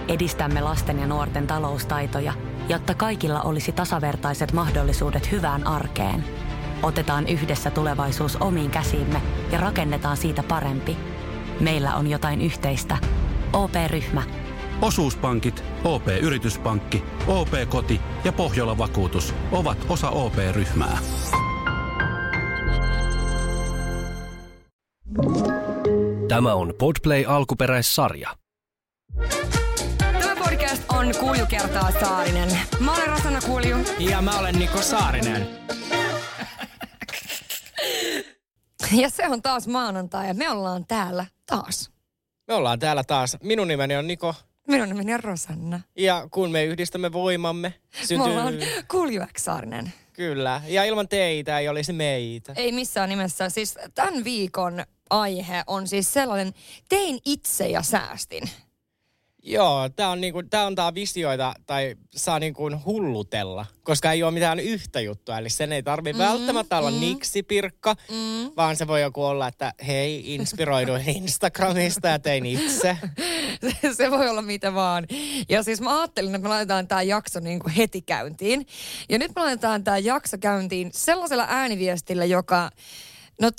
edistämme lasten ja nuorten taloustaitoja, jotta kaikilla olisi tasavertaiset mahdollisuudet hyvään arkeen. Otetaan yhdessä tulevaisuus omiin käsiimme ja rakennetaan siitä parempi. Meillä on jotain yhteistä. OP-ryhmä. Osuuspankit, OP-yrityspankki, OP-koti ja Pohjola-vakuutus ovat osa OP-ryhmää. Tämä on Podplay alkuperäissarja. Tämä podcast on Kulju kertaa Saarinen. Mä olen Rosanna Kulju. Ja mä olen Niko Saarinen. Ja se on taas maanantai ja me ollaan täällä taas. Me ollaan täällä taas. Minun nimeni on Niko. Minun nimeni on Rosanna. Ja kun me yhdistämme voimamme, syntyy... Me ollaan Kulju X Saarinen. Kyllä. Ja ilman teitä ei olisi meitä. Ei missään nimessä. Siis tämän viikon aihe on siis sellainen, tein itse ja säästin. Joo, tää on visioita tai saa hullutella, koska ei ole mitään yhtä juttua. Eli sen ei tarvitse välttämättä olla niksipirkka, vaan se voi joku olla, että hei, inspiroiduin Instagramista ja tein itse. Se voi olla mitä vaan. Ja siis mä ajattelin, että me laitetaan tää jakso heti käyntiin. Ja nyt me laitetaan tää jakso käyntiin sellaisella ääniviestillä, joka... No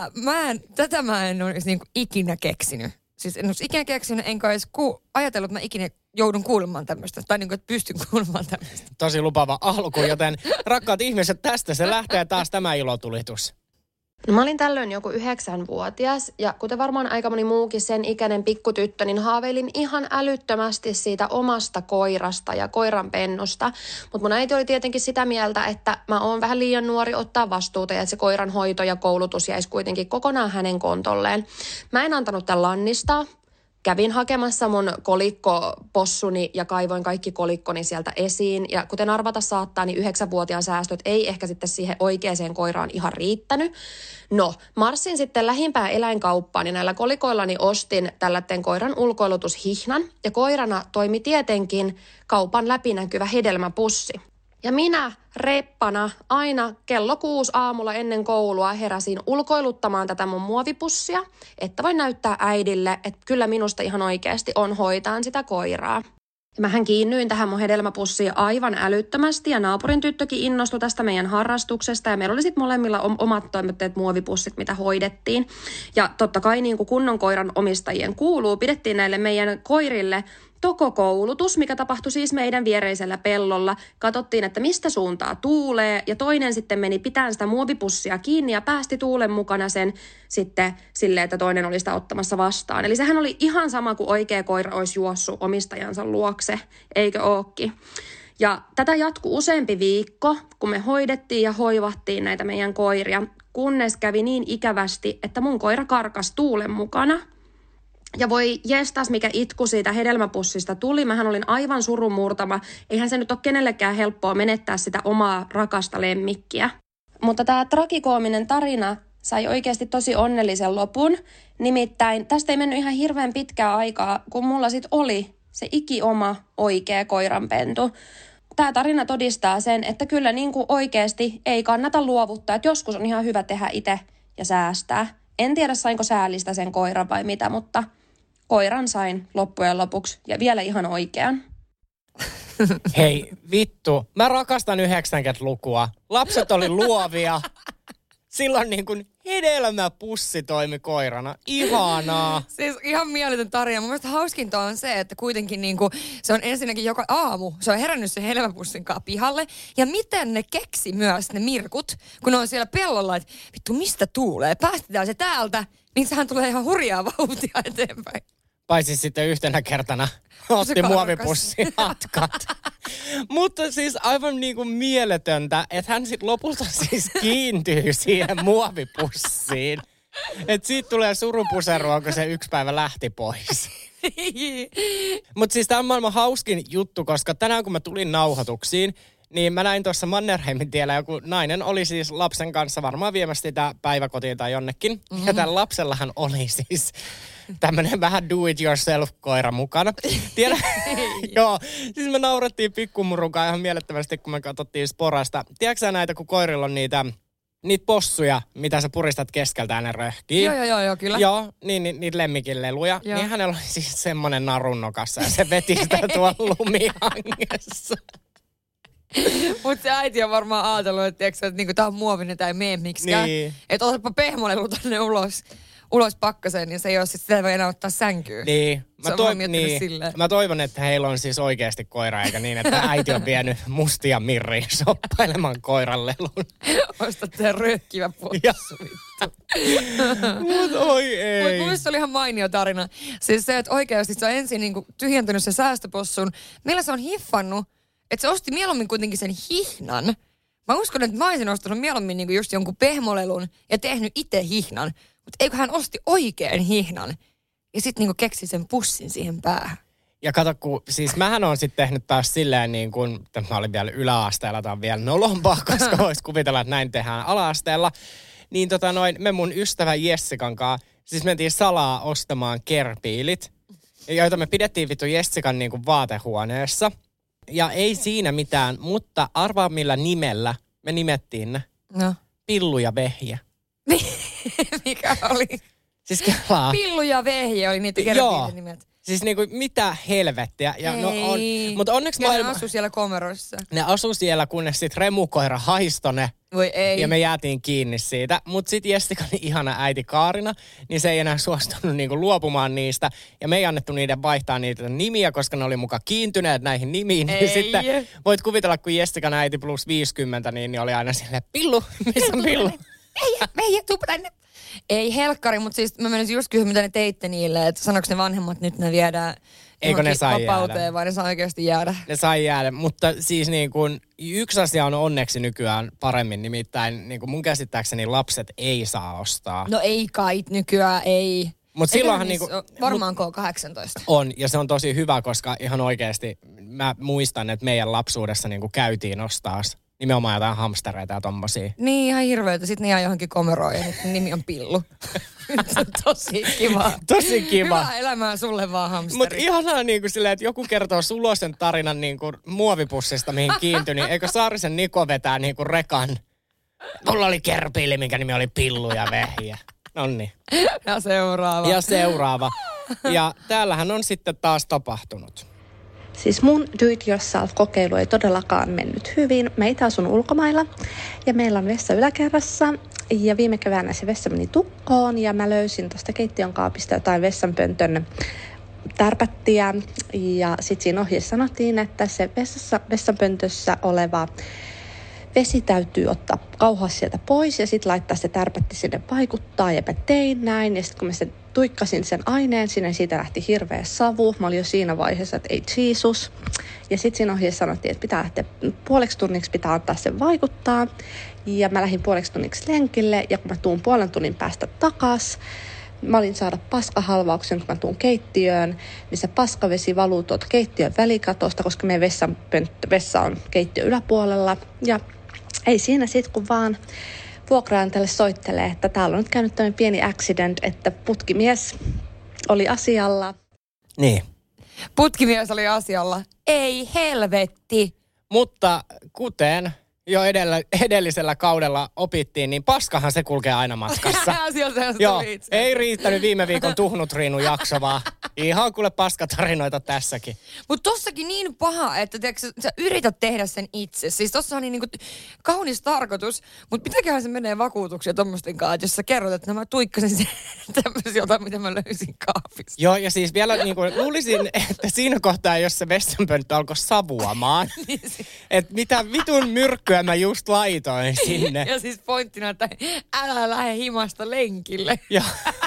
tätä mä en olisi ikinä keksinyt. Siis en olisi ikinä keksinyt, enkä edes ajatellut, että mä ikinä joudun kuulemaan tämmöistä. Tai että pystyn kuulemaan tämmöistä. Tosi lupaava alku, joten rakkaat ihmiset, tästä se lähtee taas tämä ilotulitus. No, mä olin tällöin joku 9-vuotias ja kuten varmaan aika moni muukin sen ikäinen pikkutyttö, niin haaveilin ihan älyttömästi siitä omasta koirasta ja koiran pennusta. Mutta mun äiti oli tietenkin sitä mieltä, että mä oon vähän liian nuori ottaa vastuuta ja että se koiran hoito ja koulutus jäisi kuitenkin kokonaan hänen kontolleen. Mä en antanut tämän lannistaa. Kävin hakemassa mun kolikkopossuni ja kaivoin kaikki kolikkoni sieltä esiin. Ja kuten arvata saattaa, niin 9-vuotiaan säästöt ei ehkä sitten siihen oikeaan koiraan ihan riittänyt. No, marssin sitten lähimpään eläinkauppaan ja näillä kolikoillani ostin tällaisen koiran ulkoilutushihnan. Ja koirana toimi tietenkin kaupan läpinäkyvä hedelmäpussi. Ja minä reppana aina kello 6 aamulla ennen koulua heräsin ulkoiluttamaan tätä mun muovipussia, että voin näyttää äidille, että kyllä minusta ihan oikeasti on hoitaan sitä koiraa. Ja mähän kiinnyin tähän mun hedelmäpussiin aivan älyttömästi ja naapurin tyttökin innostui tästä meidän harrastuksesta ja meillä oli sitten molemmilla omat toimitteet muovipussit, mitä hoidettiin. Ja totta kai niin kuin kunnon koiran omistajien kuuluu, pidettiin näille meidän koirille tokokoulutus, mikä tapahtui siis meidän viereisellä pellolla. Katsottiin, että mistä suuntaa tuulee ja toinen sitten meni pitämään sitä muovipussia kiinni ja päästi tuulen mukana sen sitten silleen, että toinen oli sitä ottamassa vastaan. Eli sehän oli ihan sama kuin oikea koira olisi juossut omistajansa luokse, eikö ookin? Ja tätä jatkui useampi viikko, kun me hoidettiin ja hoivattiin näitä meidän koiria, kunnes kävi niin ikävästi, että mun koira karkas tuulen mukana. Ja voi jestas, mikä itku siitä hedelmäpussista tuli. Mähän olin aivan surunmurtama. Eihän se nyt ole kenellekään helppoa menettää sitä omaa rakasta lemmikkiä. Mutta tämä tragikoominen tarina sai oikeasti tosi onnellisen lopun. Nimittäin tästä ei mennyt ihan hirveän pitkää aikaa, kun mulla sit oli se ikioma oikea koiranpentu. Tämä tarina todistaa sen, että kyllä niin kuin oikeasti ei kannata luovuttaa. Että joskus on ihan hyvä tehdä itse ja säästää. En tiedä, sainko säällistä sen koiran vai mitä, mutta koiran sain loppujen lopuksi ja vielä ihan oikean. Hei, vittu. Mä rakastan 90-lukua. Lapset oli luovia. Silloin niin kuin hedelmäpussi toimi koirana. Ihanaa. Siis ihan mieletön tarina. Mun mielestä hauskinta on se, että kuitenkin se on ensinnäkin joka aamu. Se on herännyt sen hedelmäpussin kanssa pihalle. Ja miten ne keksi myös ne mirkut, kun ne on siellä pellolla, että vittu mistä tuulee. Päästetään se täältä, niin sehän tulee ihan hurjaa vauhtia eteenpäin. Paitsi sitten yhtenä kertana otti muovipussin hatkat. Mutta siis aivan niin kuin mieletöntä, että hän sitten lopulta siis kiintyy siihen muovipussiin. Että siitä tulee surupuserua, kun se yksi päivä lähti pois. Mutta siis tämä on maailman hauskin juttu, koska tänään kun mä tulin nauhoituksiin, niin mä näin tuossa Mannerheimin tiellä joku nainen oli siis lapsen kanssa varmaan viemässä sitä päiväkotiin tai jonnekin. Mm-hmm. Ja tällä lapsellahan oli siis tämmönen vähän do-it-yourself-koira mukana. Tiedä? Joo, siis me naurettiin pikkumurunkaan ihan mielettömästi, kun me katsottiin Sporasta. Tiedätkö sä näitä, kun koirilla on niitä niitä possuja, mitä sä puristat keskeltä ne röhkii. Joo, kyllä. Joo, niin niitä lemmikin leluja. Joo. Niin hänellä oli siis semmonen narun nokassa ja se veti sitä tuolla lumihangessa. Mutta se äiti on varmaan ajatellut, että niinku, tää on muovinen, tää ei mene miksikään. Niin. Että otapa pehmolelu tänne ulos pakkaseen, niin se ei ole sit, sitä ei voi enää ottaa sänkyyn. Niin. Mä toivon, että heillä on siis oikeasti koira, eikä niin, että äiti on vienyt mustia mirriin shoppailemaan koiran lelun. Ostat sen röhkivä possu, vittu. Mut oi ei. Mutta mun se oli ihan mainio tarina. Siis se, että oikeasti se on ensin niinku tyhjentänyt sen säästöpossun. Meillä se on hiffannut, että se osti mieluummin kuitenkin sen hihnan. Mä uskon, että mä olisin ostanut mieluummin niinku just jonkun pehmolelun ja tehnyt itse hihnan. Mutta eikö hän osti oikein hihnan ja sitten niinku keksi sen pussin siihen päähän. Ja kato, kun siis mähän on sitten tehnyt taas silleen niin kuin, että mä olin vielä yläasteella, tai on vielä nolompaa, koska vois kuvitella, että näin tehdään ala-asteella. Niin me mun ystävä Jessikan kanssa, siis mentiin salaa ostamaan kerpiilit, joita me pidettiin vittu Jessikan niin kuin vaatehuoneessa. Ja ei siinä mitään, mutta arvaa millä nimellä me nimettiin ne. No. Pillu ja vehje. Mikä oli? Siis kelaa. Pillu ja vehje oli niitä kerpiilin nimet. Siis niinku mitä helvettiä. Ja mutta onneksi ne asuu siellä komeroissa. Ne asuu siellä, kunnes sit remukoira haistoi ne. Voi ei. Ja me jäätiin kiinni siitä. Mutta sit Jessikan ihana äiti Kaarina, niin se ei enää suostunut niinku luopumaan niistä. Ja me ei annettu niiden vaihtaa niitä nimiä, koska ne oli muka kiintyneet näihin nimiin. Niin sitten voit kuvitella, kun Jessikan äiti plus 50, niin oli aina silleen, Pillu, missä on Pillu? Vehje, tuu tänne. Ei helkkari, mutta siis mä menisin just kysyä, mitä ne teitte niille, että sanoiko ne vanhemmat, että nyt ne viedään vapauteen, jäädä. Vai ne saa oikeasti jäädä? Ne sai jäädä, mutta siis niin kuin yksi asia on onneksi nykyään paremmin, nimittäin niin kuin mun käsittääkseni lapset ei saa ostaa. No ei kai, nykyään ei. Mutta silloinhan niinku varmaan K18. On, ja se on tosi hyvä, koska ihan oikeasti mä muistan, että meidän lapsuudessa niinku käytiin ostaa nimenomaan jotain hamstereita ja tommosia. Niin, ihan hirveetä. Sitten ne jää johonkin komeroon ja nimi on Pillu. Tosi kiva. Tosi kiva. Hyvää elämää sulle vaan, hamsteri. Mutta ihanaa niinku silleen, että joku kertoo Sulosen tarinan niinku muovipussista, mihin kiintyi, niin eikö Saarisen Niko vetää niinku rekan? Mulla oli kerpiili, minkä nimi oli Pillu ja vehje. Nonni. Ja seuraava. Ja täällähän on sitten taas tapahtunut. Siis mun do-it-yourself-kokeilu ei todellakaan mennyt hyvin. Meitä asun ulkomailla ja meillä on vessa yläkerrassa. Ja viime keväänä se vessa meni tukkoon ja mä löysin tuosta keittiön kaapista jotain vessanpöntön tärpättiä. Ja sitten siinä ohjeessa sanottiin, että se vessanpöntössä oleva vesi täytyy ottaa kauhaa sieltä pois ja sitten laittaa se tärpätti sinne vaikuttaa. Ja mä tein näin ja sitten kun mä tuikkasin sen aineen, sinne siitä lähti hirveä savu. Mä olin jo siinä vaiheessa, että ei Jeesus. Ja sitten siinä ohjeessa sanottiin, että pitää lähteä puoleksi tunniksi, pitää antaa sen vaikuttaa. Ja mä lähdin puoleksi tunniksi lenkille ja kun mä tuun puolen tunnin päästä takas, mä olin saada paskahalvauksen, kun mä tuun keittiöön, missä paskavesi valuu tuolta keittiön välikatosta, koska meidän vessa on keittiön yläpuolella. Ja ei siinä sit, kun vaan vuokraantajalle soittelee, että täällä on nyt käynyt tämmöinen pieni accident, että putkimies oli asialla. Niin. Putkimies oli asialla. Ei helvetti. Mutta kuten jo edellisellä kaudella opittiin, niin paskahan se kulkee aina matkassa. Joo, ei riittänyt viime viikon Tuhnut Riinu jakso, vaan ihan kuule paskatarinoita tässäkin. Mutta tossakin niin paha, että tiedätkö, sä yrität tehdä sen itse. Siis tossa on niin niinku kaunis tarkoitus, mutta mitäköhän se menee vakuutuksia tommosten kanssa, että jos sä kerrot, että mä tuikkasin sen tämmöisiä jotain, mitä mä löysin kaapista. Joo, ja siis vielä niin kuin luulisin, että siinä kohtaa, jos se vessanpönttö alkoi savuamaan, että mitä vitun myrkkyä mä just laitoin sinne. Ja siis pointtina, että älä lähde himasta lenkille. Joo.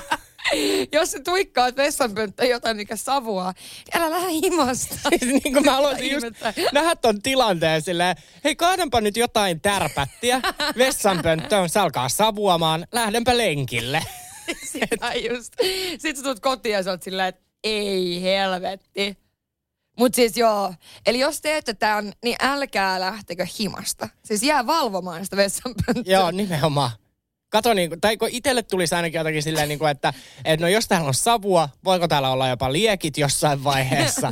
Jos sä tuikkaat vessanpönttöön jotain, mikä savuaa, niin älä lähde himasta. Siis niin kuin mä haluaisin just nähdä ton tilanteen silleen, hei kaadanpa nyt jotain tärpättiä vessanpönttöön, se alkaa savuamaan, lähdenpä lenkille. Sitten sä tulet kotiin ja sä oot silleen, että ei helvetti. Mut siis joo, eli jos teette tämän, niin älkää lähtekö himasta. Siis jää valvomaan sitä vessanpönttöä. Joo, nimenomaan. Kato, tai kun itselle tulisi ainakin jotakin silleen, että no jos täällä on savua, voiko täällä olla jopa liekit jossain vaiheessa?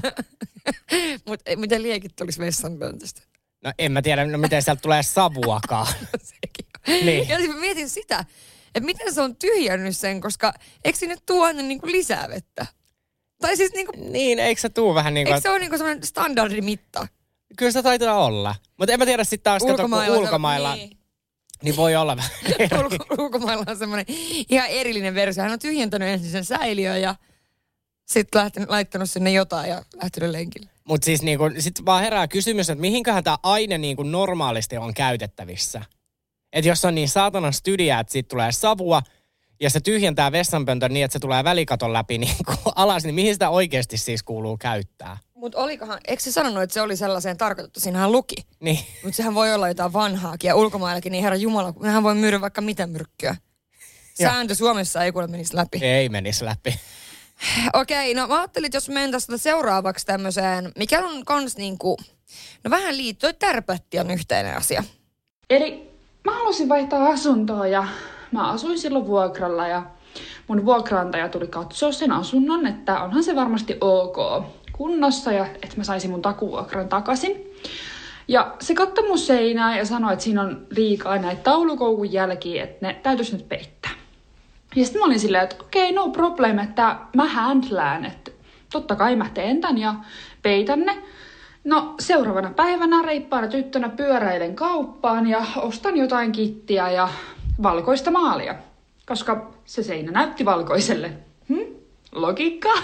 Mutta miten liekit tulisi vessanpöntöstä? No en mä tiedä, miten sieltä tulee savuakaan. Sekin on. Niin. Ja siis mä mietin sitä, että miten se on tyhjännyt sen, koska eikö sinne tule aina niinku lisää vettä? Tai siis niinku... Niin, eikö se tuu vähän niin kuin... Eikö se ole niinku semmoinen standardimitta? Kyllä se taitaa olla. Mutta en mä tiedä sitten taas, ulkomailla niin voi olla vähän. Ulkomailla on semmoinen ihan erillinen versio. Hän on tyhjentänyt ensin sen säiliön ja sitten laittanut sinne jotain ja lähtenyt lenkille. Mutta siis niinku, sit vaan herää kysymys, että mihinköhän tämä aine niinku normaalisti on käytettävissä. Että jos on niin saatanan stydiä, että siitä tulee savua ja se tyhjentää vessanpöntön niin, että se tulee välikaton läpi niinku alas, niin mihin sitä oikeasti siis kuuluu käyttää? Mutta eikö se sanonut, että se oli sellaiseen tarkoitettu? Siinähän luki. Niin. Mutta sehän voi olla jotain vanhaakin ja ulkomaillakin, niin herra jumala, nehän voi myydä vaikka mitä myrkkyä. Sääntö Suomessa ei kuule menisi läpi. Ei menisi läpi. Okei, no mä ajattelin, että jos mentäisiin seuraavaksi tämmöiseen, mikä on kans niinku, no vähän liittyy, tärpätti on yhteinen asia. Eli mä halusin vaihtaa asuntoa ja mä asuin silloin vuokralla ja mun vuokraantaja tuli katsoa sen asunnon, että onhan se varmasti ok kunnossa ja että mä saisin mun takuvuokran takaisin. Ja se katsoi mun seinää ja sanoi, että siinä on liikaa näitä taulukoukun jälkiä, että ne täytyisi nyt peittää. Ja sitten mä olin silleen, että okei, no problem, että mä handlään, että totta kai mä teen tän ja peitän ne. No seuraavana päivänä reippaana tyttönä pyöräilen kauppaan ja ostan jotain kittiä ja valkoista maalia, koska se seinä näytti valkoiselle. Logiikka.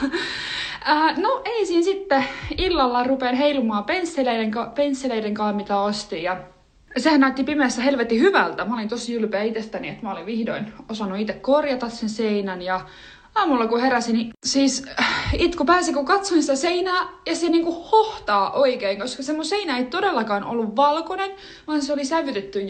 No ei siinä sitten illalla rupean heilumaan pensseleiden kanssa, mitä ostin ja sehän näytti pimeässä helvetin hyvältä. Mä olin tosi ylpeä itsestäni, että mä olin vihdoin osannut itse korjata sen seinän. Ja aamulla kun heräsin, niin siis itku pääsi, kun katsoin sitä seinää ja se niinku hohtaa oikein, koska se mun seinä ei todellakaan ollut valkoinen, vaan se oli sävytetty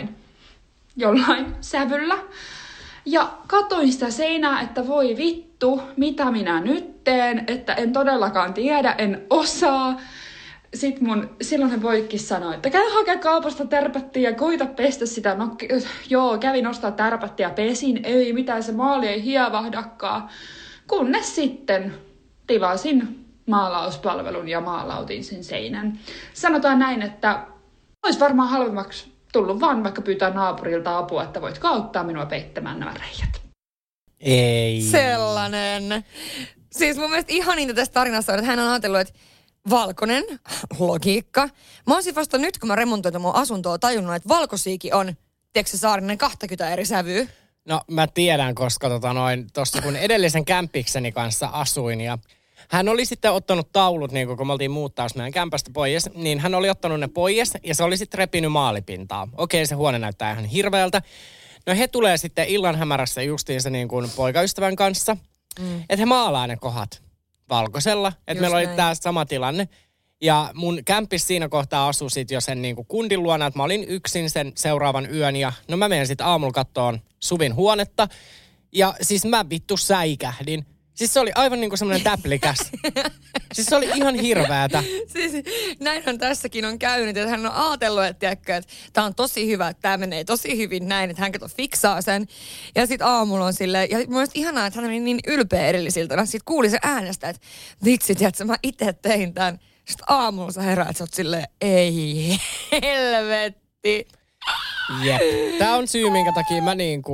jollain sävyllä. Ja katoin sitä seinää, että voi vittu, mitä minä nyt teen, että en todellakaan tiedä, en osaa. Sitten mun silloinen poikki sanoi, että käy hakea kaupasta tärpättiä ja koita pestä sitä. No joo, kävin ostaa tärpättiä ja pesin. Ei mitään, se maali ei hievahdakaan. Kunnes sitten tilasin maalauspalvelun ja maalautin sen seinän. Sanotaan näin, että olisi varmaan halvemmaksi tullut vaan vaikka pyytää naapurilta apua, että voitko auttaa minua peittämään nämä reijät. Ei. Sellainen. Siis mun mielestä ihaninta tästä tarinassa on, että hän on ajatellut, että valkoinen, logiikka. Mä oon vasta nyt, kun mä remontoin mun asuntoa, tajunnut, että valkosiikin on, tiedätkö Saarinen, 20 eri sävyä. No mä tiedän, koska tuossa kun edellisen kämpikseni kanssa asuin ja hän oli sitten ottanut taulut, niin kun me oltiin muuttaus meidän kämpästä pois, niin hän oli ottanut ne pois ja se oli sitten repinyt maalipintaa. Okei, se huone näyttää ihan hirveältä. No he tulee sitten illan hämärässä justiinsa niin kuin poikaystävän kanssa, että he maalaa ne kohdat valkoisella. Että meillä oli tämä sama tilanne. Ja mun kämppis siinä kohtaa asui sitten jo sen niin kuin kundin luona, että mä olin yksin sen seuraavan yön. Ja no mä menen sitten aamulla kattoon Suvin huonetta. Ja siis mä vittu säikähdin. Siis se oli aivan niin kuin semmoinen täplikäs. Siis se oli ihan hirveätä. Siis näinhän tässäkin on käynyt, että hän on ajatellut, että tämä on tosi hyvä, että tämä menee tosi hyvin näin, että hän fiksaa sen. Ja sitten aamulla on silleen, ja mun mielestä ihanaa, että hän oli niin ylpeä edellisiltä. Sitten kuuli se äänestä, että vitsi, tiedätkö, mä itse tein tämän. Sitten aamulla sä heräät, sä oot silleen, ei helvetti. Jep. Tämä on syy, minkä takia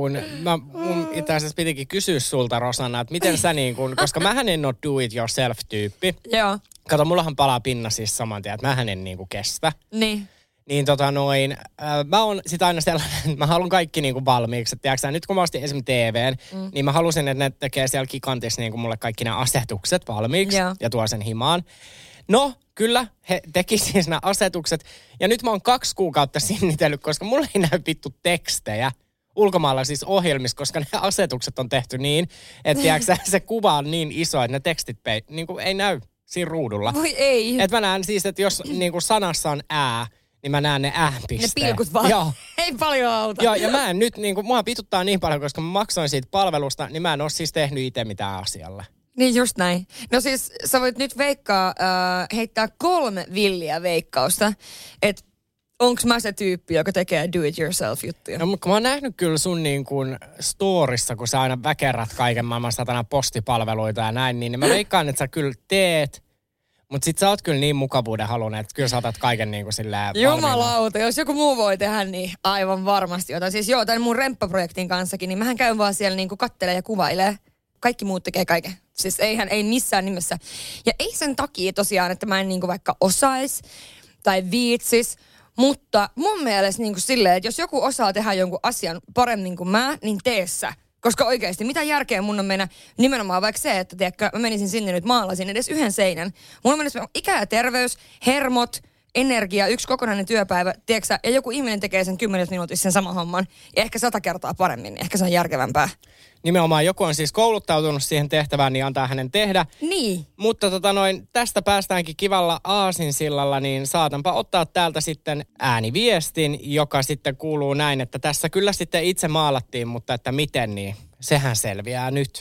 mun itse asiassa pitikin kysyä sulta, Rosanna, että miten sä koska mähän en ole do it yourself -tyyppi. Joo. Kato, mullahan palaa pinna siis saman tien, että mähän en kestä. Niin. Niin mä oon sit aina sellainen, että mä haluan kaikki valmiiksi. Että tiiäksä, nyt kun mä ostin esimerkiksi TVn, niin mä halusin, että ne tekee siellä Gigantissa mulle kaikki nämä asetukset valmiiksi ja tuo sen himaan. No, kyllä, he teki siis nämä asetukset. Ja nyt mä oon 2 kuukautta sinnitellyt, koska mulle ei näy vittu tekstejä ulkomailla siis ohjelmissa, koska ne asetukset on tehty niin, että tiiäksä, se kuva on niin iso, että ne tekstit ei näy siinä ruudulla. Voi ei. Että mä näen siis, että jos sanassa on ää, niin mä näen ne ääpisteen. Ne pilkut vaan. Joo. Ei paljon auta. Joo, ja mä en nyt, mua pituttaa niin paljon, koska mä maksoin siitä palvelusta, niin mä en ole siis tehnyt itse mitään asialle. Niin just näin. No siis sä voit nyt heittää 3 villiä veikkausta, että onks mä se tyyppi, joka tekee do-it-yourself-juttuja? No mutta mä oon nähnyt kyllä sun storissa, kun sä aina väkerrät kaiken maailman satana postipalveluita ja näin, niin mä veikkaan, että sä kyllä teet. Mutta sit sä oot kyllä niin mukavuuden halunnut, että kyllä sä otat kaiken niin kuin silleen Jumalauta, jos joku muu voi tehdä, niin aivan varmasti jotain. Siis joo, tämän mun remppaprojektin kanssakin, niin mähän käyn vaan siellä niin kuin kattelee ja kuvailee. Kaikki muut tekee kaiken. Siis ei missään nimessä. Ja ei sen takia tosiaan, että mä en niin kuin vaikka osais tai viitsis. Mutta mun mielestä niin kuin silleen, että jos joku osaa tehdä jonkun asian paremmin kuin mä, niin tee sä. Koska oikeasti, mitä järkeä mun on mennä nimenomaan vaikka se, että tiedätkö, mä menisin sinne nyt maalasin edes yhden seinän. Mun on mennessä ikä ja terveys, hermot, energia, yksi kokonainen työpäivä, tiedätkö, ja joku ihminen tekee sen 10 minuutissa sen saman homman. Ja ehkä 100 kertaa paremmin, niin ehkä se on järkevämpää. Nimenomaan joku on siis kouluttautunut siihen tehtävään, niin antaa hänen tehdä. Niin. Mutta tästä päästäänkin kivalla aasinsillalla, niin saatanpa ottaa täältä sitten ääniviestin, joka sitten kuuluu näin, että tässä kyllä sitten itse maalattiin, mutta että miten, niin sehän selviää nyt.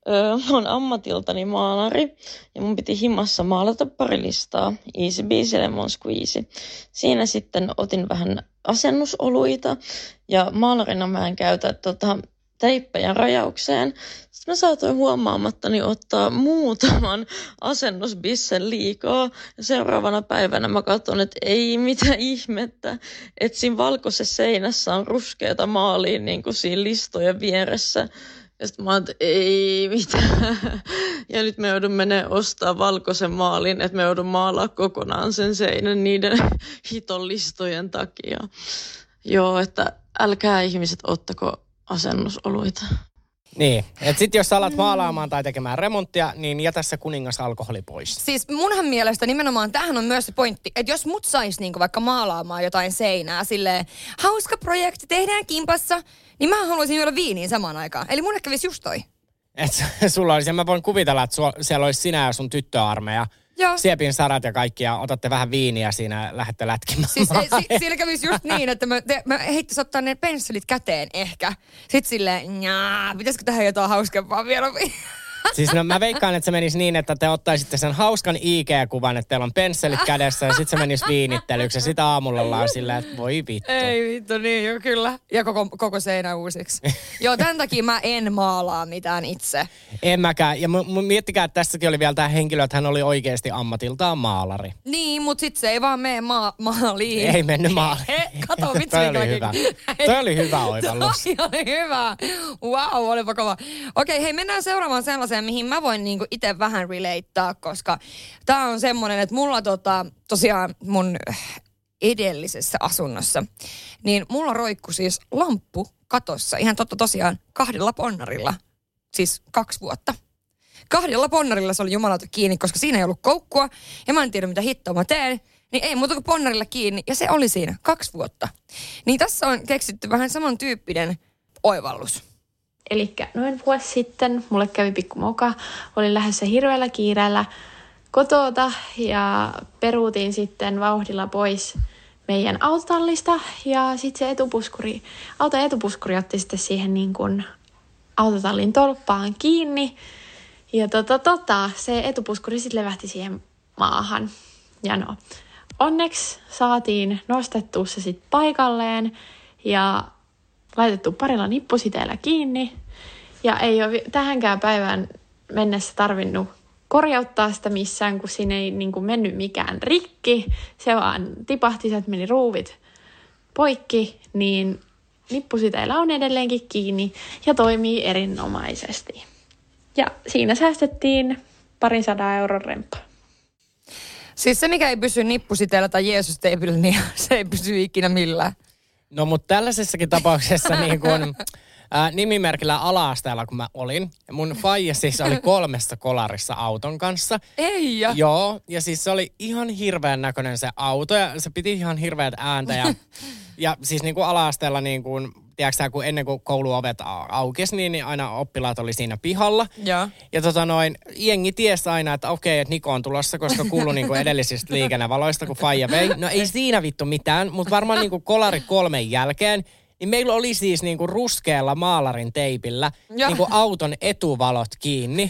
Mä oon ammatiltani maalari ja mun piti himassa maalata pari listaa. Easy Beasy Lemon Squeezy. Siinä sitten otin vähän asennusoluita ja maalarina mä en käytä teippejä rajaukseen. Sitten mä saatoin huomaamattani ottaa muutaman asennusbissen liikaa. Ja seuraavana päivänä mä katson, että ei mitään ihmettä. Että siinä valkoisessa seinässä on ruskeata maaliin niin kuin siinä listojen vieressä. Ja sitten mä oon, että ei mitään. Ja nyt me joudun menemään ostaa valkoisen maalin, että me joudun maalaa kokonaan sen seinän niiden hiton listojen takia. Joo, että älkää ihmiset ottako asennusoluita. Niin, että sitten jos sä alat maalaamaan tai tekemään remonttia, niin jätä se kuningas alkoholi pois. Siis munhan mielestä nimenomaan tämähän on myös se pointti, että jos mut sais niinku vaikka maalaamaan jotain seinää silleen, hauska projekti, tehdään kimpassa, niin mä haluaisin juoda viiniin samaan aikaan. Eli mun ehkä kävisi just toi. Että sulla olisi, mä voin kuvitella, että siellä olisi sinä ja sun tyttöarmeija. Joo. Siepin sarat ja kaikki ja otatte vähän viiniä siinä ja lähdette lätkimään. Siis siinä kävisi just niin, että mä heittäisi ottaa ne pensselit käteen ehkä. Sitten silleen, pitäisikö tähän jotain hauskempaa vielä? Siis mä veikkaan, että se menisi niin, että te ottaisitte sen hauskan IG-kuvan, että teillä on pensselit kädessä ja sitten se menisi viinittelyksi. Ja sitä aamulla ollaan silleen, että voi vittu. Ei vittu, niin jo kyllä. Ja koko seinä uusiksi. Joo, tämän takia mä en maalaa mitään itse. En mäkään. Ja miettikää, että tässäkin oli vielä tämä henkilö, että hän oli oikeasti ammatiltaan maalari. Niin, mutta sitten se ei vaan mene maaliin. Ei mennyt maaliin. Kato, vitsi. Toi oli hyvä. Toi oli hyvä oivallus. Toi oli hyvä. Wow, olipa kova. Okei, hei, mennään seuraavaan sellaiseen, mihin mä voin niinku itse vähän relateaa, koska tää on semmonen, että mulla tosiaan mun edellisessä asunnossa, niin mulla roikku siis lamppu katossa, ihan tosiaan 2 ponnarilla, siis 2 vuotta. 2 ponnarilla se oli jumalauta kiinni, koska siinä ei ollut koukkua, ja mä en tiedä mitä hittoa mä teen, niin ei muuta kuin ponnarilla kiinni, ja se oli siinä 2 vuotta. Niin tässä on keksitty vähän samantyyppinen oivallus. Elikkä noin vuosi sitten mulle kävi pikku moka. Olin lähdössä hirveällä kiireellä kotota ja peruutin sitten vauhdilla pois meidän autotallista. Ja sitten se auton etupuskuri otti sitten siihen niin kuin autotallin tolppaan kiinni. Ja se etupuskuri sitten levähti siihen maahan. Ja no, onneksi saatiin nostettua se sitten paikalleen ja laitettu parilla nippusiteellä kiinni. Ja ei ole tähänkään päivään mennessä tarvinnut korjauttaa sitä missään, kun siinä ei niin kuin mennyt mikään rikki. Se vaan tipahti, sieltä meni ruuvit poikki, niin nippusiteillä on edelleenkin kiinni ja toimii erinomaisesti. Ja siinä säästettiin 200 euron remppa. Siis se, mikä ei pysy nippusiteellä tai Jeesus-teipillä, niin se ei pysy ikinä millään. No, mutta tällaisessakin tapauksessa niin kuin nimimerkillä ala-asteella, kun mä olin. Mun faija siis oli 3 kolarissa auton kanssa. Ei ja. Joo, ja siis se oli ihan hirveän näköinen se auto ja se piti ihan hirveät ääntä. Ja siis niin kuin ala-asteella niin kuin, tiedätkö kun ennen kuin kouluovet aukesi, niin aina oppilaat oli siinä pihalla. Ja jengi tiesi aina, että okei, että Niko on tulossa, koska kuului niin kuin edellisistä liikennevaloista, kun faija vei. No ei siinä vittu mitään, mutta varmaan niin kuin kolari 3 jälkeen, niin meillä oli siis niin kuin ruskealla maalarin teipillä niin kuin auton etuvalot kiinni.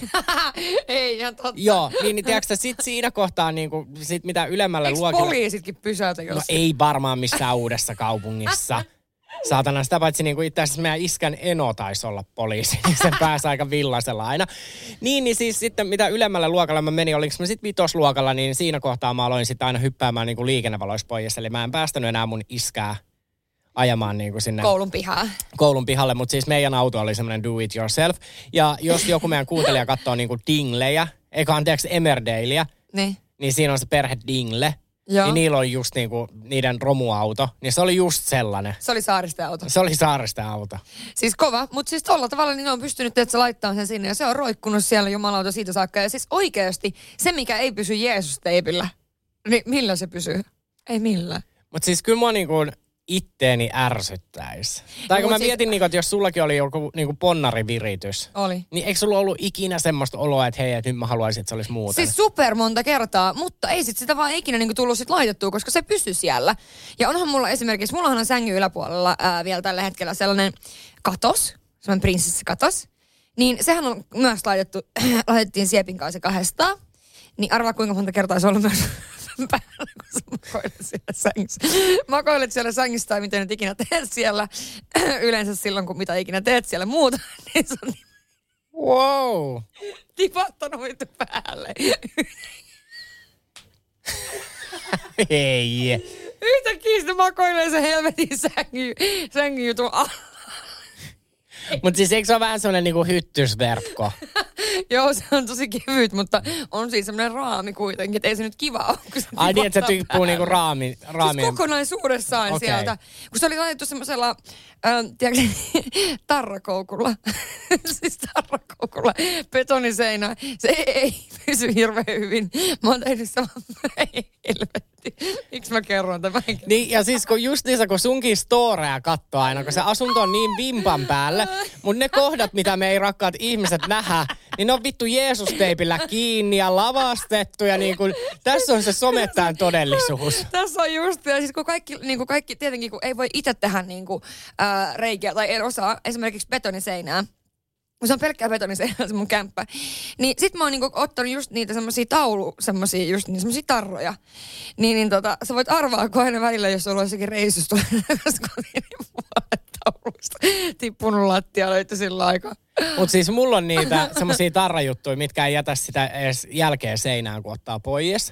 Ei ihan totta. Joo, niin tiedätkö sit siinä kohtaa niin kuin, sit mitä ylemmälle luokille. Eikö poliisitkin pysäytä jossain? No ei varmaan missään uudessa kaupungissa. Saatana, sitä paitsi niin kuin itse asiassa meidän iskän eno taisi olla poliisi, niin se pääsi aika villaisella aina. Niin siis sitten mitä ylemmällä luokalla mä menin, olinko mä sitten 5. luokalla, niin siinä kohtaa mä aloin sitten aina hyppäämään niin kuin liikennevaloissa pois. Eli mä en päästänyt enää mun iskää ajamaan niin kuin sinne koulun pihalle, mutta siis meidän auto oli semmoinen do it yourself. Ja jos joku meidän kuuntelija katsoo niin kuin Dinglejä, Emmerdaleä, niin siinä on se perhe Dingle. Joo. Niin niillä oli just niinku niiden romuauto, niin se oli just sellainen. Se oli saaristoauto. Se oli saaristoauto. Siis kova, mutta siis tolla tavalla niin on pystynyt, että se laittaa sen sinne ja se on roikkunut siellä jumalauta siitä saakka. Ja siis oikeasti se, mikä ei pysy Jeesus-teipillä, niin millä se pysyy? Ei millään. Mutta siis kyllä mua niinku itteeni ärsyttäisi. Tai kun mä mietin, niinku, että jos sullakin oli joku niinku ponnariviritys. Oli. Niin eikö sulla ollut ikinä semmoista oloa, että hei, että nyt mä haluaisin, että se olisi muuten? Siis super monta kertaa, mutta ei sitä vaan ikinä niinku tullut sit laitettua, koska se pysyi siellä. Ja onhan mulla esimerkiksi, mullahan on sängyn yläpuolella vielä tällä hetkellä sellainen katos, sellainen prinsessikatos. Niin sehän on myös laitettiin Siepin kanssa 2. Niin arvaa kuinka monta kertaa se on ollut myös päällä, kun sä makoilet siellä sängyssä. Makoilet siellä sängyssä tai miten nyt ikinä teet siellä. Yleensä silloin, kun mitä ikinä teet siellä muuta, niin se on wow. Tipahtanut vittu päälle. Ei. Yhtäkkiä sitten makoilee se helvetin sängyn jutun alla. Mutta siis eikö se ole vähän semmoinen niinku hyttysverkko? Joo, se on tosi kevyt, mutta on siis semmoinen raami kuitenkin, että ei se nyt kiva ole. Ai niin, että se tippuu niinku raamien. Siis kokonaisuudessaan sieltä. Kun se oli laitettu semmoisella, tarrakoukulla. Siis tarrakoukulla. Betoniseinä. Se ei pysy hirveän hyvin. Mä oon tehnyt saman, ei helvetti. Miksi mä kerron tämän? Niin, ja siis kun just niissä, kun sunkin storeja katsoo aina, kun se asunto on niin vimpan päällä, mutta ne kohdat, mitä me ei rakkaat ihmiset nähdä, niin ne on vittu Jeesus-teipillä kiinni ja lavastettu ja niin kuin, tässä on se somettajan todellisuus. Tässä on just, ja siis kun kaikki tietenkin, kun ei voi itse tehdä reikiä tai en osaa esimerkiksi betoniseinää, kun se on pelkkää betoniseinää se mun kämppä, niin sit mä oon ottanut just niitä semmosia semmosia tarroja. Niin sä voit arvaa, kun aina välillä, jos sulla on jossakin reissussa tulee kotiin, niin taulusta tippunut lattia löytyi sillä aikaa. Mutta siis mulla on niitä semmosia tarrajuttuja, mitkä ei jätä sitä edes jälkeen seinään, kun ottaa pois.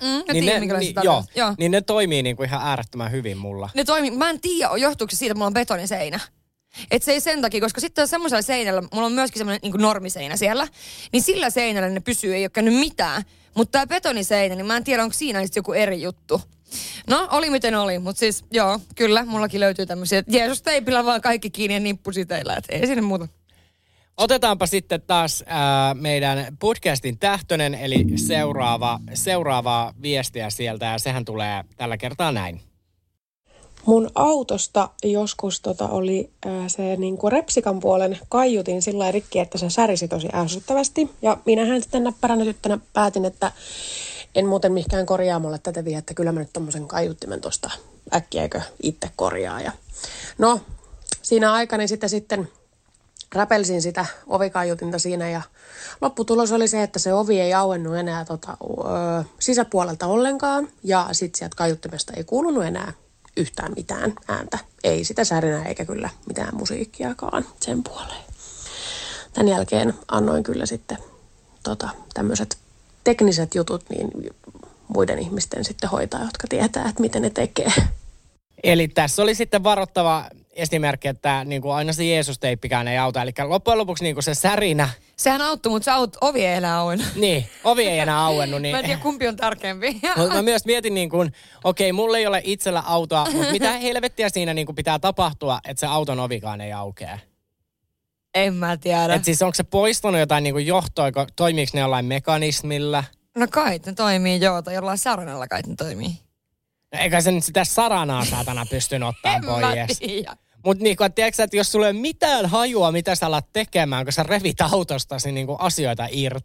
Niin ne toimii niinku ihan äärettömän hyvin mulla. Ne toimii. Mä en tiedä, johtuuko se siitä, että mulla on betoniseinä. Että se ei sen takia, koska sitten semmoisella seinällä, mulla on myöskin semmoinen niin normiseinä siellä, niin sillä seinällä ne pysyy, ei ole käynyt mitään. Mutta tää betoniseinä, niin mä en tiedä, onko siinä sitten joku eri juttu. No, oli miten oli, mutta siis joo, kyllä, mullakin löytyy tämmöisiä, että Jeesus-teipillä vaan kaikki kiinni ja nippusiteillä, että ei sinne muuta. Otetaanpa sitten taas meidän podcastin tähtönen, eli seuraava viestiä sieltä, ja sehän tulee tällä kertaa näin. Mun autosta joskus oli se niinku repsikan puolen kaiutin sillä rikki, että se särisi tosi ärsyttävästi. Ja minähän sitten näppäränä tyttönä päätin, että en muuten mihinkään korjaamolle tätä vie, että kyllä mä nyt tommosen kaiuttimen tosta äkkiäkö itse korjaa. Ja no, siinä aikana sitten räpelsin sitä ovikaiutinta siinä ja lopputulos oli se, että se ovi ei auennut enää sisäpuolelta ollenkaan ja sitten sieltä kaiuttimesta ei kuulunut enää yhtään mitään ääntä. Ei sitä särinää eikä kyllä mitään musiikkiakaan sen puoleen. Tämän jälkeen annoin kyllä sitten tämmöiset tekniset jutut niin muiden ihmisten sitten hoitaa, jotka tietää, että miten ne tekee. Eli tässä oli sitten varoittava esimerkki, että niin kuin aina se Jeesus-teippikään ei auta. Eli loppujen lopuksi niin kuin se särinä. Sehän auttoi, mutta ovi ei enää auennut. Niin, ovi ei enää auennut. Niin. Mä en tiedä, kumpi on tärkeämpi. Mä myös mietin, niin kuin, okei, mulla ei ole itsellä autoa, mutta mitä helvettiä siinä niin kuin pitää tapahtua, että se auton ovikaan ei aukea? En mä tiedä. Et siis onko se poistanut jotain niin kuin johtoa, toimiiko ne jollain mekanismilla? No kai ne toimii tai jollain saranalla kai ne toimii. No eikä se nyt sitä saranaa saatana pystyn ottaa pois. En mä tiedä. Mutta niinku, tiedätkö, että jos sulla ei ole mitään hajua, mitä sä alat tekemään, kun sä revit autostasi niinku asioita irti,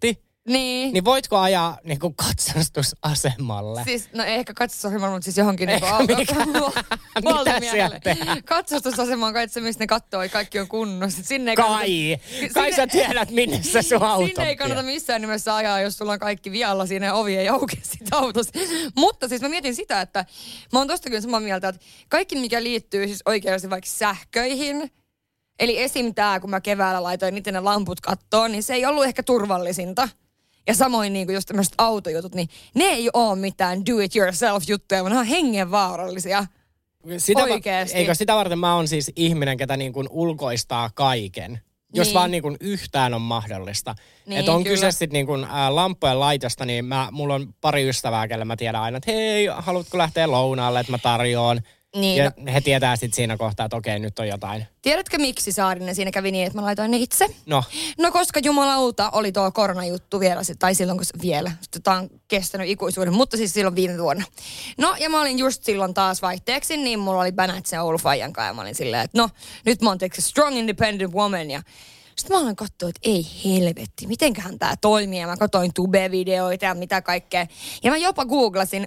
niin voitko ajaa niinku katsastusasemalle? Siis, no ehkä katsastusasemalle, mutta siis johonkin niinku valtamiehelle. Katsastusasemaan kai se, mistä ne katsoo, että kaikki on kunnossa. Sinne Kai sä tiedät, minne se sun auto. Sinne ei kannata missään nimessä ajaa, jos sulla on kaikki vialla siinä ja ovi ei aukea siitä autosta. Mutta siis mä mietin sitä, että mä oon tosta kyllä samaa mieltä, että kaikki mikä liittyy siis oikeasti vaikka sähköihin, eli esim. Tää, kun mä keväällä laitoin niitä ne lamput kattoon, niin se ei ollut ehkä turvallisinta. Ja samoin niin kuin just tämmöiset autojutut, niin ne ei ole mitään do-it-yourself-juttuja, vaan ne on hengenvaarallisia. Oikeesti. Eikö sitä varten mä oon siis ihminen, ketä niin kuin ulkoistaa kaiken, jos vaan niin kuin yhtään on mahdollista. Niin, että on kyse sitten niin kuin lamppujen laitosta, niin mulla on pari ystävää, kelle mä tiedän aina, että hei, haluatko lähteä lounaalle, että mä tarjoan. Niin, ja he tietää sitten siinä kohtaa, että okei, nyt on jotain. Tiedätkö miksi, Saarinen, siinä kävi niin, että mä laitoin ne itse? No koska jumalauta oli tuo koronajuttu vielä, tai silloin kun vielä. Tämä on kestänyt ikuisuuden, mutta siis silloin viime vuonna. No, ja mä olin just silloin taas vaihteeksi, niin mulla oli bänät sen Oulu Fajan kanssa, ja mä olin silleen, että no, nyt mä oon strong independent woman, ja sitten mä aloin katsoa, että ei helvetti, mitenköhän tää toimii. Ja mä katsoin tube-videoita ja mitä kaikkea. Ja mä jopa googlasin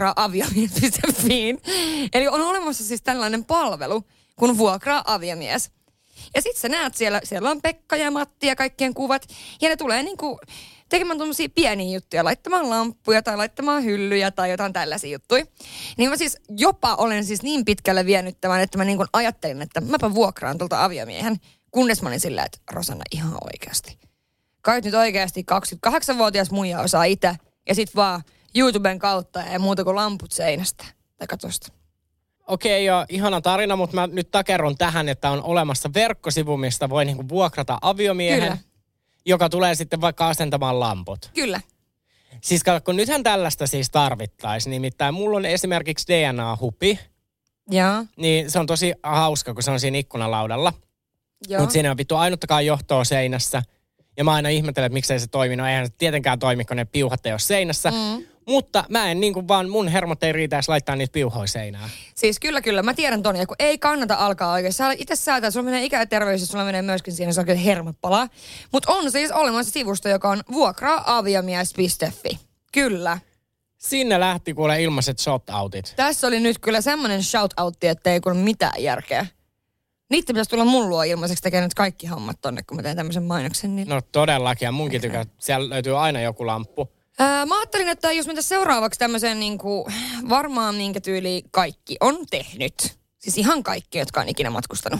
vuokraa-aviomies.fiin. Eli on olemassa siis tällainen palvelu, kun vuokraa aviomies. Ja sit sä näet siellä on Pekka ja Matti ja kaikkien kuvat. Ja ne tulee niinku tekemään tommosia pieniä juttuja, laittamaan lamppuja tai laittamaan hyllyjä tai jotain tällaisia juttuja. Niin mä siis jopa olen siis niin pitkälle vienyt tämän, että mä niinku ajattelin, että mäpä vuokraan tuolta aviomiehen. Kunnes mä olin silleen, että Rosanna ihan oikeasti. Kai nyt oikeasti 28-vuotias muija osaa itse ja sit vaan YouTuben kautta ja muuta kuin lamput seinästä tai katosta. Okei, joo, ihana tarina, mutta mä nyt takerron tähän, että on olemassa verkkosivu, mistä voi niinku vuokrata aviomiehen, Kyllä. joka tulee sitten vaikka asentamaan lamput. Kyllä. Siis kun nythän tällaista siis tarvittaisiin, nimittäin mulla on esimerkiksi DNA-hupi. Joo. Niin se on tosi hauska, kun se on siinä ikkunalaudalla. Mutta siinä on vittu ainuttakaan johtoa seinässä. Ja mä aina ihmettelen, että miksei se toimi. No eihän se tietenkään toimi, kun ne piuhat ei ole seinässä. Mutta mä en niinku vaan, mun hermot ei riitä edes laittaa niitä piuhoja seinään. Siis kyllä. Mä tiedän ton, kun ei kannata alkaa oikein. Sä itse säätää, sulla menee ikä ja terveys, ja sulla menee myöskin siinä, se on kyllä hermot palaa. Mutta on siis olemassa sivusto, joka on vuokraaviomies.fi. Kyllä. Sinne lähti kuule ilmaiset shout-outit. Tässä oli nyt kyllä semmoinen shout-outti, että ei kuule mitään järkeä. Niitä pitäisi tulla mun luo ilmaiseksi tekemään nyt kaikki hommat tonne, kun mä teen tämmöisen mainoksen. Niin... No todellakin, ja munkin tykkää. Siellä löytyy aina joku lamppu. Mä ajattelin, että jos mitä seuraavaksi tämmöisen niinku, varmaan minkä tyyli kaikki on tehnyt. Siis ihan kaikki, jotka on ikinä matkustanut.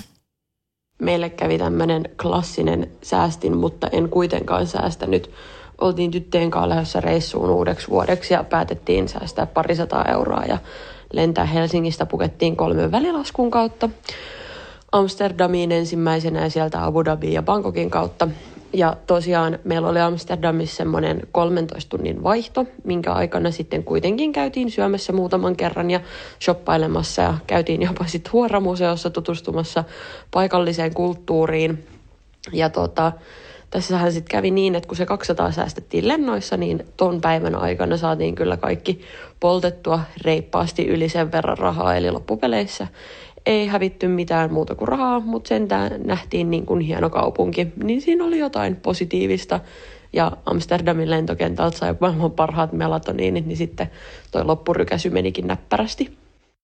Meille kävi tämmöinen klassinen säästin, mutta en kuitenkaan säästänyt. Oltiin tyttöjen kanssa lähdössä reissuun uudeksi vuodeksi ja päätettiin säästää 200 euroa ja lentää Helsingistä pukettiin 3 välilaskun kautta. Amsterdamiin ensimmäisenä ja sieltä Abu Dhabiin ja Bangkokin kautta. Ja tosiaan meillä oli Amsterdamissa semmoinen 13 tunnin vaihto, minkä aikana sitten kuitenkin käytiin syömässä muutaman kerran ja shoppailemassa ja käytiin jopa sitten Huora-museossa tutustumassa paikalliseen kulttuuriin. Ja tässähän sitten kävi niin, että kun se 200 säästettiin lennoissa, niin ton päivän aikana saatiin kyllä kaikki poltettua reippaasti yli sen verran rahaa, eli loppupeleissä ei hävitty mitään muuta kuin rahaa, mutta sentään nähtiin niin kuin hieno kaupunki, niin siinä oli jotain positiivista. Ja Amsterdamin lentokentältä sai maailman parhaat melatoniinit, niin sitten toi loppurykäsy menikin näppärästi.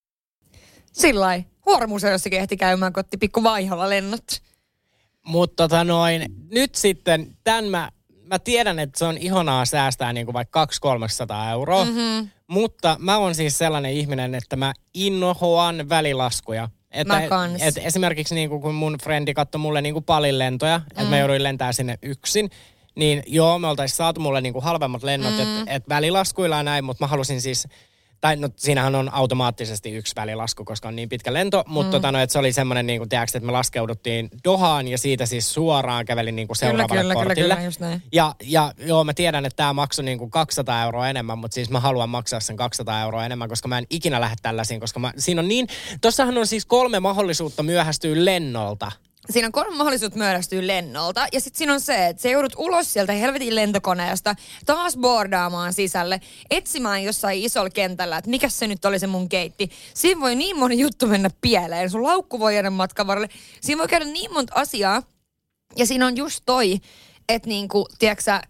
Sillain. Huora-museossakin ehti käymään, kun otti pikku vaiholla lennot. Mutta nyt sitten mä tiedän, että se on ihanaa säästää niin kuin vaikka 200-300 euroa. Mm-hmm. Mutta mä oon siis sellainen ihminen, että mä inhoan välilaskuja. Että esimerkiksi niin kun mun frendi katsoi mulle niin kuin paljon lentoja, että mä jouduin lentää sinne yksin, niin joo, me oltaisiin saatu mulle niin kuin halvemmat lennot, että välilaskuilla ja näin, mutta mä halusin siis, tai no siinähän on automaattisesti yksi välilasku, koska on niin pitkä lento, mutta että se oli semmoinen, niin kuin tiedätkö, että me laskeuduttiin Dohaan ja siitä siis suoraan kävelin niin kuin seuraavalle kortille. Kyllä, just näin. Ja joo, mä tiedän, että tämä maksoi niin kuin 200 euroa enemmän, mutta siis mä haluan maksaa sen 200 euroa enemmän, koska mä en ikinä lähde tällaisiin, koska siinä on niin, tossahan on siis 3 mahdollisuutta myöhästyä lennolta. Siinä on 3 mahdollisuutta myöhästyä lennolta. Ja sitten siinä on se, että sä joudut ulos sieltä helvetin lentokoneesta, taas boardaamaan sisälle, etsimään jossain isolla kentällä, että mikä se nyt oli se mun keitti. Siinä voi niin moni juttu mennä pieleen. Sun laukku voi jäädä matkan varrelle. Siinä voi käydä niin monta asiaa. Ja siinä on just toi, että niinku, tiedätkö sä,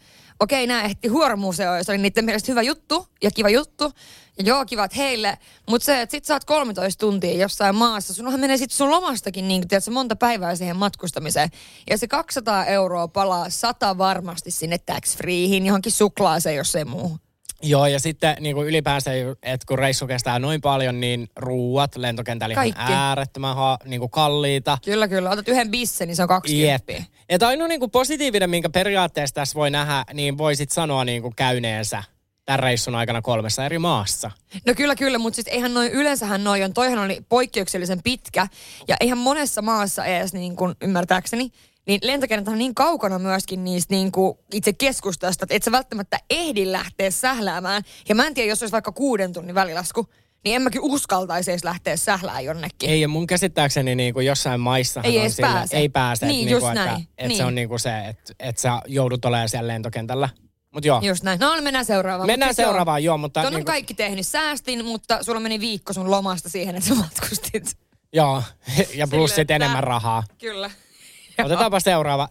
okei, nämä ehti huoromuseoon, se oli niiden mielestä hyvä juttu ja kiva juttu. Ja joo, kivat heille. Mutta se, että sit sä oot 13 tuntia jossain maassa, sunhan menee sit sun lomastakin niin, tiedätkö, monta päivää siihen matkustamiseen. Ja se 200 € palaa 100 varmasti sinne tax-freehin, johonkin suklaaseen, jos ei muuhun. Joo, ja sitten niin kuin ylipäänsä, että kun reissu kestää noin paljon, niin ruuat lentokentällä ihan äärettömän niin kuin kalliita. Kyllä. Otat yhden bissen, niin se on 20. Jep. Ja ainoa niin kuin positiivinen, minkä periaatteessa tässä voi nähdä, niin voisit sanoa niin kuin käyneensä tämän reissun aikana 3 eri maassa. No kyllä, mutta siis eihän noin, yleensähän toihan oli poikkeuksellisen pitkä, ja eihän monessa maassa edes niin kuin ymmärtääkseni, niin lentokentät on niin kaukana myöskin niistä niin kuin itse keskustasta, että et sä välttämättä ehdi lähteä sähläämään. Ja mä en tiedä, jos olisi vaikka 6 tunnin välilasku, niin en mäkin uskaltaisi edes lähteä sählään jonnekin. Ei, ja mun käsittääkseni niin kuin jossain maissahan ei ei pääse. Niin, että, just niin kuin, näin. Että niin. se on niin kuin se, että sä joudut olemaan siellä lentokentällä. Mut joo. Just näin. No mennään seuraavaan. Mennään seuraavaan, joo. Mutta on kaikki tehnyt. Säästin, mutta sulla meni viikko sun lomasta siihen, että sä matkustit. Joo, ja plus sit enemmän rahaa. Kyllä. Otetaanpa seuraava.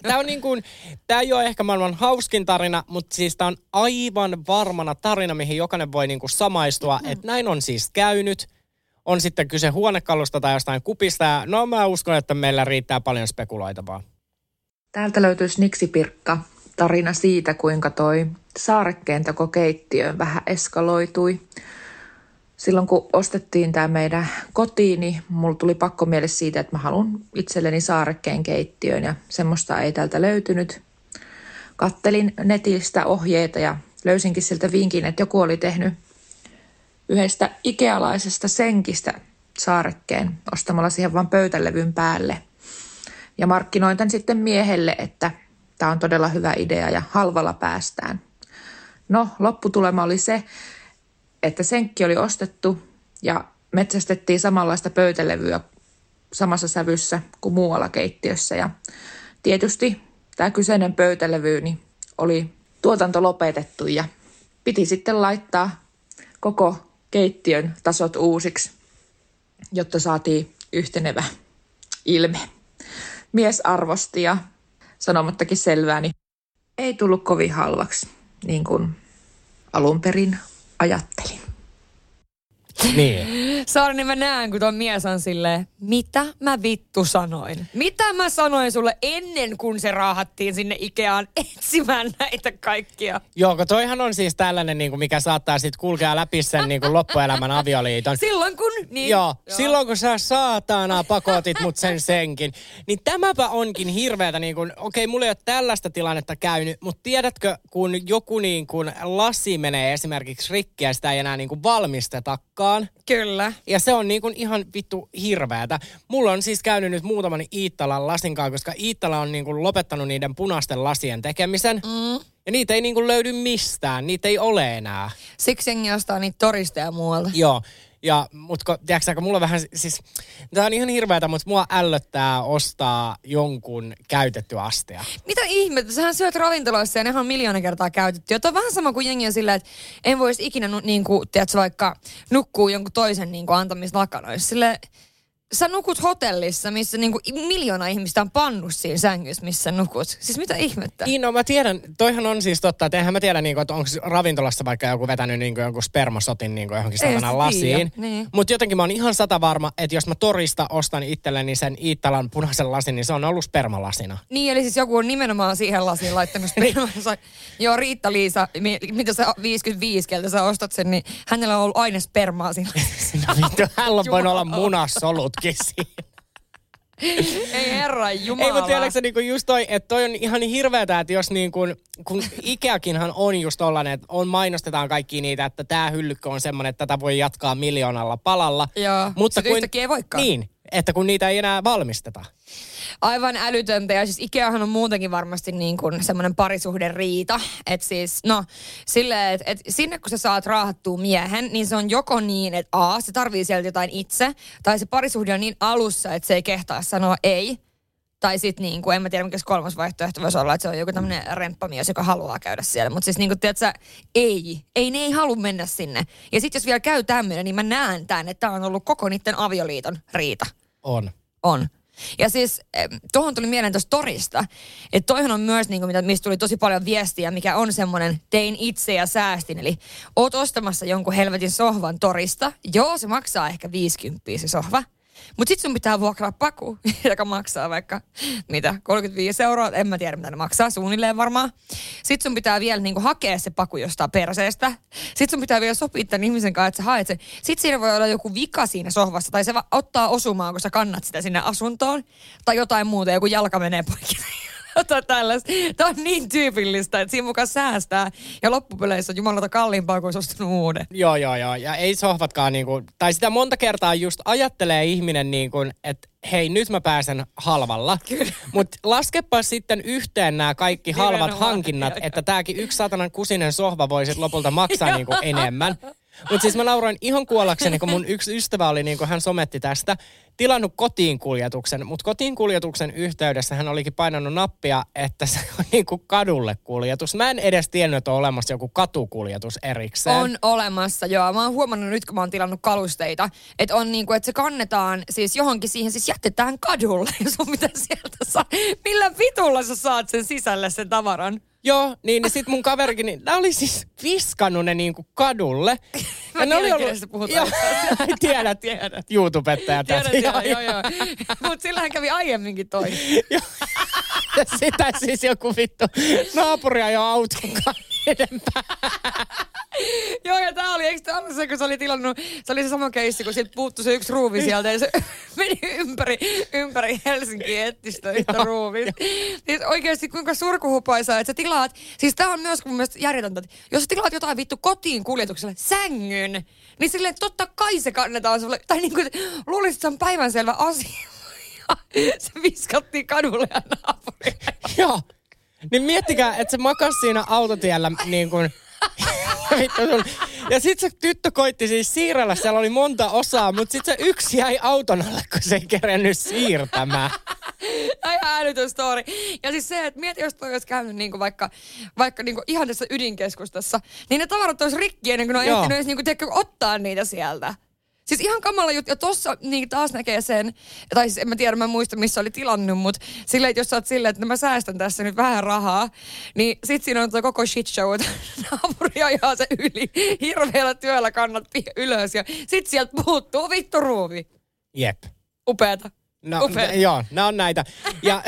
Tää ei ole ehkä maailman hauskin tarina, mutta siis tää on aivan varmana tarina, mihin jokainen voi niinku samaistua. Että näin on siis käynyt. On sitten kyse huonekalusta tai jostain kupista. Ja no mä uskon, että meillä riittää paljon spekuloitavaa. Täältä löytyy Sniksipirkka. Tarina siitä, kuinka toi saarekkeentakokeittiö vähän eskaloitui. Silloin kun ostettiin tämä meidän kotiin, niin mulla tuli pakkomielle siitä, että mä haluan itselleni saarekkeen keittiöön ja semmoista ei täältä löytynyt. Kattelin netistä ohjeita ja löysinkin siltä vinkin, että joku oli tehnyt yhdestä ikealaisesta senkistä saarekkeen ostamalla siihen vaan pöytälevyn päälle. Ja markkinoin tämän sitten miehelle, että tämä on todella hyvä idea ja halvalla päästään. No, lopputulema oli se, että senkki oli ostettu ja metsästettiin samanlaista pöytälevyä samassa sävyssä kuin muualla keittiössä. Ja tietysti tämä kyseinen pöytälevy niin oli tuotanto lopetettu ja piti sitten laittaa koko keittiön tasot uusiksi, jotta saatiin yhtenevä ilme. Mies arvosti ja sanomattakin selvää, niin ei tullut kovin halvaksi, niin kuin alun perin ajattelin. Niin. Saari, niin mä näen, kun tuo mies on silleen, mitä mä vittu sanoin? Mitä mä sanoin sulle ennen kuin se raahattiin sinne Ikeaan etsimään näitä kaikkia? Joo, kun toihan on siis tällainen, niin kuin mikä saattaa sitten kulkea läpi sen niin kuin loppuelämän avioliiton. Silloin kun, niin. Joo, silloin kun sä saatana pakotit mut sen senkin. Niin tämäpä onkin hirveätä, niin kuin, okei, mulla ei ole tällaista tilannetta käynyt, mutta tiedätkö, kun joku niin kuin lasi menee esimerkiksi rikki ja sitä ei enää niin kuin valmistetakaan. Kyllä. Ja se on niin kuin ihan vittu hirveätä. Mulla on siis käynyt nyt muutaman Iittalan lasinkaan, koska Iittala on niin kuin lopettanut niiden punaisten lasien tekemisen. Ja niitä ei niin kuin löydy mistään. Niitä ei ole enää. Siksi jengi ostaa niitä toristeja muualta. Joo. Ja, mutta tiedätkö, mulla vähän, siis, tää on ihan hirveätä, mutta mua ällöttää ostaa jonkun käytetty astia. Mitä ihmettä? Sähän syöt ravintoloissa ja nehän on 1,000,000 kertaa käytetty. Tämä on vähän sama kuin jengi on sillä, että en voisi ikinä, niinku, tiedätkö, vaikka nukkuu jonkun toisen niinku, antamista lakanoissa. Silleen, sä nukut hotellissa, missä niinku 1,000,000 ihmistä on pannut siinä sängyssä, missä nukut. Siis mitä ihmettä? Niin, no mä tiedän, toihan on siis totta, että eihän mä tiedä, niinku, että onko ravintolassa vaikka joku vetänyt niinku, jonkun spermasotin niinku, johonkin satanaan lasiin. Niin. Mutta jotenkin mä oon ihan 100 varma, että jos mä torista ostan itselleni sen Iittalan punaisen lasin, niin se on ollut spermalasina. Niin, eli siis joku on nimenomaan siihen lasiin laittanut spermaa. Joo, Riitta-Liisa, mitä sä 55, keltä sä ostat sen, niin hänellä on ollut aina spermaa siinä. Hänellä on voinut olla munasolutkin siinä. Ei herra jumala. Ei, mutta tiedätkö niinku just että toi on ihan niin hirveätä, että jos niin kun Ikeakinhan on just tollainen, että mainostetaan kaikki niitä, että tää hyllykkö on semmoinen, että tätä voi jatkaa 1,000,000 palalla. Joo, mutta yhtäkkiä ei voikaan. Niin, että kun niitä ei enää valmisteta. Aivan älytöntä. Ja siis Ikeahan on muutenkin varmasti niin kuin semmoinen parisuhderiita. Että siis, no, silleen, että sinne kun sä saat raahattua miehen, niin se on joko niin, että se tarvii sieltä jotain itse, tai se parisuhde on niin alussa, että se ei kehtaa sanoa ei. Tai sitten niin kuin, en mä tiedä mikä se 3. vaihtoehto voisi olla, että se on joku tämmöinen remppamies, joka haluaa käydä siellä. Mutta siis niin kuin, tiedätkö, ne ei halua mennä sinne. Ja sitten jos vielä käy tämmöinen, niin mä näen tämän, että tämä on ollut koko niiden avioliiton riita. On. Ja siis tuohon tuli mieleen tuosta torista, että toihan on myös, niin kuin, mistä tuli tosi paljon viestiä, mikä on semmoinen tein itse ja säästin. Eli oot ostamassa jonkun helvetin sohvan torista. Joo, se maksaa ehkä 50 se sohva. Mutta sit sun pitää vuokraa paku, joka maksaa vaikka, 35 €. En mä tiedä, mitä ne maksaa, suunnilleen varmaan. Sit sun pitää vielä niinku hakea se paku jostain perseestä. Sit sun pitää vielä sopia tämän ihmisen kanssa, että sä haet sen. Sit siinä voi olla joku vika siinä sohvassa, tai se ottaa osumaan, kun sä kannat sitä sinne asuntoon. Tai jotain muuta, joku jalka menee poikki. Tämä on niin tyypillistä, että siinä mukaan säästää. Ja loppupeleissä on jumalauta kalliimpaa, kuin ostunut uuden. Joo. Ja ei sohvatkaan niinku, tai sitä monta kertaa just ajattelee ihminen niinku, että hei, nyt mä pääsen halvalla. Mutta laskepa sitten yhteen nämä kaikki halvat hankinnat, että tääkin yksi satanan kusinen sohva voi sit lopulta maksaa niinku enemmän. Mutta siis mä nauroin ihan kuollakseni, kun mun yksi ystävä oli, niin kuin hän sometti tästä, tilannut kotiinkuljetuksen. Mutta kotiinkuljetuksen yhteydessä hän olikin painanut nappia, että se on niin kuin kadulle kuljetus. Mä en edes tiennyt, että on olemassa joku katukuljetus erikseen. On olemassa, joo. Mä oon huomannut nyt, kun mä oon tilannut kalusteita, että on niin kuin, että se kannetaan siis johonkin siihen, siis jätetään kadulle, jos on mitä sieltä saa. Millä vitulla sä saat sen sisälle sen tavaran? Joo, niin sit mun kaverikin, niin nää oli siis viskannut ne niinku kadulle. Mä tiedän, kenestä puhutaan. Tiedät. YouTubettaja. Tiedän, joo. Mut sillähän kävi aiemminkin toi. Ja sitä siis joku vittu naapuri ajoi autonkaan edempää. Joo, ja tää oli, eikö tää ollut se, kun se oli tilannut, se oli se sama keissi, kun siltä puuttui se yksi ruuvi sieltä ja se meni ympäri Helsinkiä etti sitä yhtä ruuvia. Siis oikeesti kuinka surkuhupaisaa, että sä tilaat, siis tää on myös mun mielestä järjetöntä, että jos sä tilaat jotain vittu kotiin kuljetukselle sängyn, niin silleen totta kai se kannetaan sulle, tai niinku luulisit, että se on päivänselvä asia. Se viskattiin kadulle ja naapurille. Joo, niin miettikää, että se makas siinä autotiellä niin kuin... Ja sit se tyttö koitti siis siirrellä, siellä oli monta osaa, mutta sit se yksi jäi auton alle, kun se ei kerennyt siirtämään. Ihan älytön story. Ja siis se, että mieti, jos toi olisi käynyt niinku vaikka niinku ihan tässä ydinkeskustassa, niin ne tavarat olisi rikki ennen kuin ne on ehtinyt edes niinku, ottaa niitä sieltä. Siis ihan kamala juttu. Ja tossa niin taas näkee sen, tai siis en mä tiedä, mä en muista missä oli tilannut, mutta silleen, että jos sä oot silleen, että mä säästän tässä nyt vähän rahaa, niin sit siinä on tuo koko shit show, että naapuri ajaa se yli, hirveällä työllä kannat ylös ja sit sieltä puuttuu vittu ruuvi. Jep. Upeata. No, joo, nää on näitä. Ja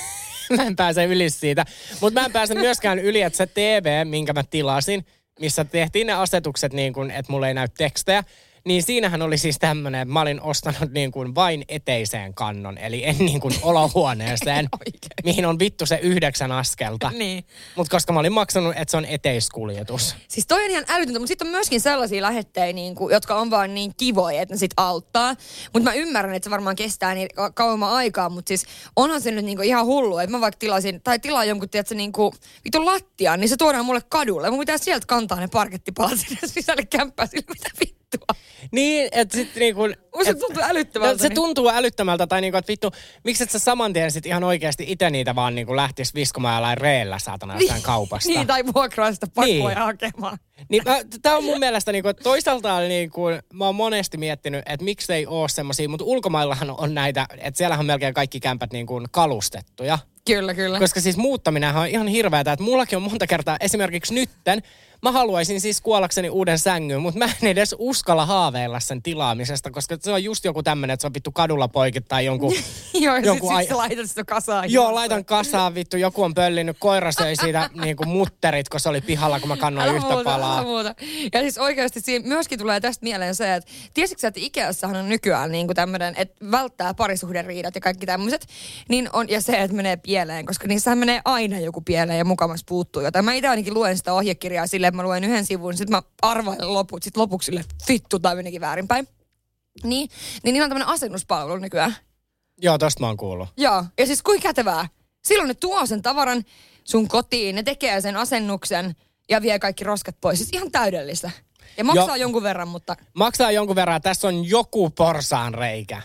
mä en pääse yli siitä. Mutta mä en pääse myöskään yli, että se TV, minkä mä tilasin, missä tehtiin ne asetukset niin kuin, että mulla ei näy tekstejä, niin siinähän oli siis tämmönen, että mä olin ostanut niin kuin vain eteiseen kannon, eli en niin kuin olohuoneeseen, mihin on vittu se 9 askelta. Niin. Mutta koska mä olin maksanut, että se on eteiskuljetus. Siis toi on ihan älytöntä, mutta sitten on myöskin sellaisia lähettejä, niin kuin, jotka on vaan niin kivoja, että ne sit auttaa. Mutta mä ymmärrän, että se varmaan kestää niin kauemman aikaa, mutta siis onhan se nyt niin kuin ihan hullu, että mä vaikka tilaan jonkun, tiedätkö, niin kuin vittu lattiaan, niin se tuodaan mulle kadulle. Mun pitää sieltä kantaa ne parkettipalat sinne sisälle kämppää sille, mitä vittua. Niin, että sitten niinku... Se tuntuu älyttömältä. Se tuntuu älyttömältä, tai niinku, että vittu, miksi et sä saman tien sit ihan oikeasti itse niitä vaan niinku lähtis viskomaan jollain reellä saatana jostain kaupasta. Niin, tai vuokraa sitä pakkoa ja hakemaan. Niin, tää on mun mielestä niinku, että toisaalta niinku, mä oon monesti miettinyt, että miksi ei oo semmosia, mutta ulkomaillahan on näitä, että siellähän on melkein kaikki kämpät niinku kalustettuja. Kyllä. Koska siis muuttaminenhan on ihan hirveätä, että mullakin on monta kertaa, esimerkiksi nytten, mä haluaisin siis kuollakseni uuden sängyn, mutta mä en edes uskalla haaveilla sen tilaamisesta, koska se on just joku tämmönen, että se on vittu kadulla poikit tai jonkun... Joo, ja sit sä laitat sitä kasaan. Joo, laitan kasaan vittu, joku on pöllinyt, koira söi siitä niinku mutterit, kun se oli pihalla, kun mä kannoin yhtä palaa. Muuta. Ja siis oikeasti siinä myöskin tulee tästä mieleen se, että tiesitkö sä, että Ikeassahan on nykyään niinku tämmönen, että välttää parisuhderiidat ja kaikki tämmöiset, niin on, ja se, että menee pieleen, koska niissähän menee aina joku pieleen ja mukamassa puuttuu jotain. Mä itse ainakin luen sitä ohjekirjaa silleen, että mä luen yhden sivun, sit mä arvailen loput, sit lopuksi silleen, vittu, tai menikin väärinpäin. Niin niillä on tämmönen asennuspalvelu nykyään. Joo, tosta mä oon kuullut. Joo, ja siis kuinka kätevää. Silloin ne tuo sen tavaran sun kotiin, ne tekee sen asennuksen ja vie kaikki roskat pois. Siis ihan täydellistä. Ja maksaa jonkun verran, mutta... Maksaa jonkun verran, tässä on joku porsaanreikä.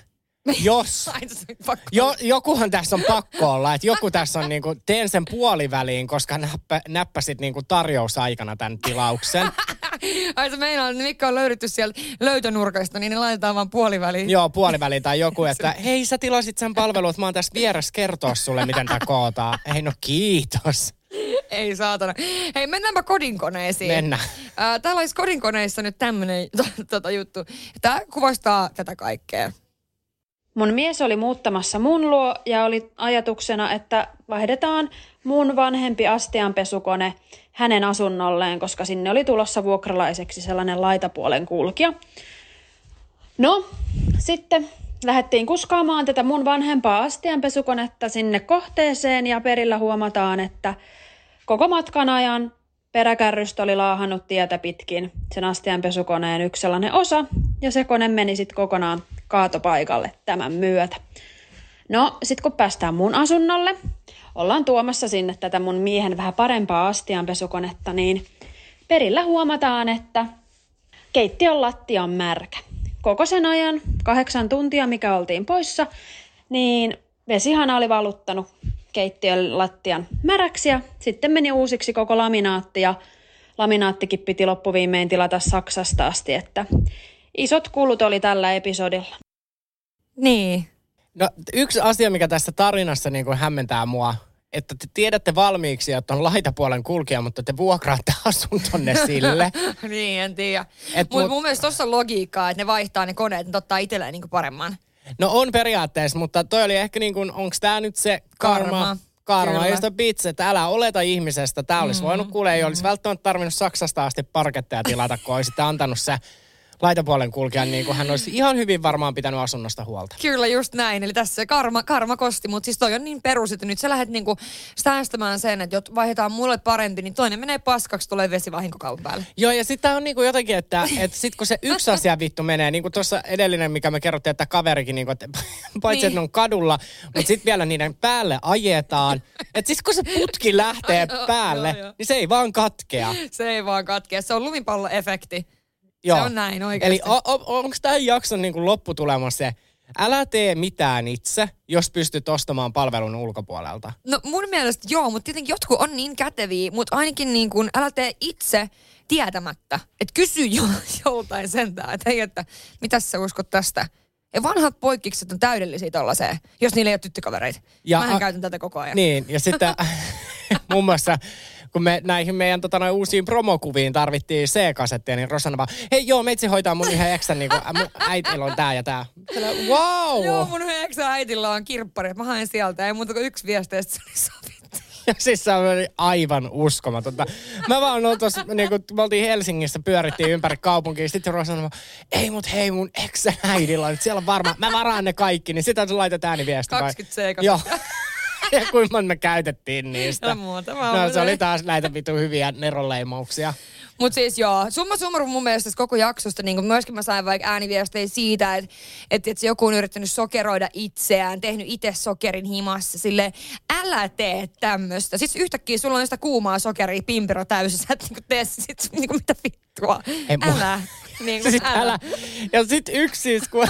Jos. Jokuhan tässä on pakko olla, että joku tässä on niinku, teen sen puoliväliin, koska näppäsit niinku tarjousaikana tämän tilauksen. Ai se meinaa, että Mikko on löydetty sieltä löytönurkasta, niin ne laitetaan vaan puoliväliin. Joo, puoliväliin tai joku, että hei sä tilasit sen palvelun, että mä oon tässä vieressä kertoa sulle, miten tää kootaan. Hei no kiitos. Ei saatana. Hei, mennäänpä kodinkoneisiin. Mennään. Täällä olisi kodinkoneissa nyt tämmönen juttu. Tää kuvastaa tätä kaikkea. Mun mies oli muuttamassa mun luo ja oli ajatuksena, että vaihdetaan mun vanhempi astianpesukone hänen asunnolleen, koska sinne oli tulossa vuokralaiseksi sellainen laitapuolen kulkija. No, sitten lähdettiin kuskaamaan tätä mun vanhempaa astianpesukonetta sinne kohteeseen ja perillä huomataan, että koko matkan ajan peräkärrystä oli laahannut tietä pitkin sen astianpesukoneen yksi sellainen osa ja se kone meni sitten kokonaan kaatopaikalle tämän myötä. No, sitten kun päästään mun asunnolle, ollaan tuomassa sinne tätä mun miehen vähän parempaa astianpesukonetta, niin perillä huomataan, että keittiön lattia on märkä. Koko sen ajan, 8 tuntia, mikä oltiin poissa, niin vesihana oli valuttanut keittiön lattian märäksi ja sitten meni uusiksi koko laminaatti ja laminaattikin piti loppuviimein tilata Saksasta asti, että isot kulut oli tällä episodilla. Niin. No yksi asia, mikä tässä tarinassa niin kuin hämmentää mua, että te tiedätte valmiiksi, että on laitapuolen kulkija, mutta te vuokraatte asuntonne sille. Niin, en tiedä. Mutta mun mielestä tuossa on logiikkaa, että ne vaihtaa ne koneet, ne ottaa itselleen niin kuin paremman. No on periaatteessa, mutta toi oli ehkä niin kuin, onko tämä nyt se karma josta bitsi, että älä oleta ihmisestä. Tämä olisi voinut kuulee, ei olisi välttämättä tarvinnut Saksasta asti parketteja tilata, kun olisi antanut se laitapuolen kulkijan, niin kuin hän olisi ihan hyvin varmaan pitänyt asunnosta huolta. Kyllä, just näin. Eli tässä se karma kosti, mutta siis toi on niin perus, että nyt sä lähdet niinku säästämään sen, että jos vaihdetaan mulle parempi, niin toinen menee paskaksi, tulee vesivahinkokaupan päälle. Joo, ja sitten on niinku jotenkin, että sit kun se yksi asia vittu menee, niin kuin tuossa edellinen, mikä me kerrottiin, että kaverikin, niinku, että paitsi että ne on kadulla, mutta sitten vielä niiden päälle ajetaan. Että siis kun se putki lähtee päälle, niin se ei vaan katkea. Se ei vaan katkea, se on lumipalloefekti. Joo. Se on näin oikeasti. Eli onko tämän jakson niin kuin lopputulema se, älä tee mitään itse, jos pystyt ostamaan palvelun ulkopuoleltä? No mun mielestä joo, mutta tietenkin jotkut on niin käteviä, mutta ainakin niin kuin älä tee itse tietämättä. Että kysy joltain sentään, että hei, että mitäs sä uskot tästä? Ja vanhat poikkikset on täydellisiä tollaiseen, jos niillä ei ole tyttökavereita. Mähän käytän tätä koko ajan. Niin, ja sitten muun muassa kun me näihin meidän uusiin promokuviin tarvittiin C-kasetteja, niin Rosanna vaan, hei joo, meitsi hoitaa mun yhden eksän, niin kuin mun äitillä on tää ja tää. Wow! Joo, mun yhden eksän äitillä on kirppari, mä haen sieltä, ei muuta kuin yksi viesti, ja se oli sovittu. Ja siis se oli aivan uskomatonta. Mä vaan niin kuin me oltiin Helsingissä, pyörittiin ympäri kaupunkia, sitten Rosanna vaan, ei mut hei mun eksän äidillä on, siellä on varmaan, mä varaan ne kaikki, niin sitten laitat ääniviesti. 20 C-kasetteja. Joo. Ja kuinka me käytettiin niistä. No se oli taas näitä vitu hyviä neronleimauksia. Mutta siis joo, summa summarum mun mielestä koko jaksosta, niin myöskin mä sain vaikka ääniviestejä siitä, että joku on yrittänyt sokeroida itseään, tehnyt itse sokerin himassa, silleen, älä tee tämmöistä. Siis yhtäkkiä sulla on sitä kuumaa sokeria, pimpero täysin, sä et niinku tee sit niinku mitä vittua. Älä. Niinku, siis älä. Ja sit yksi siis, kun...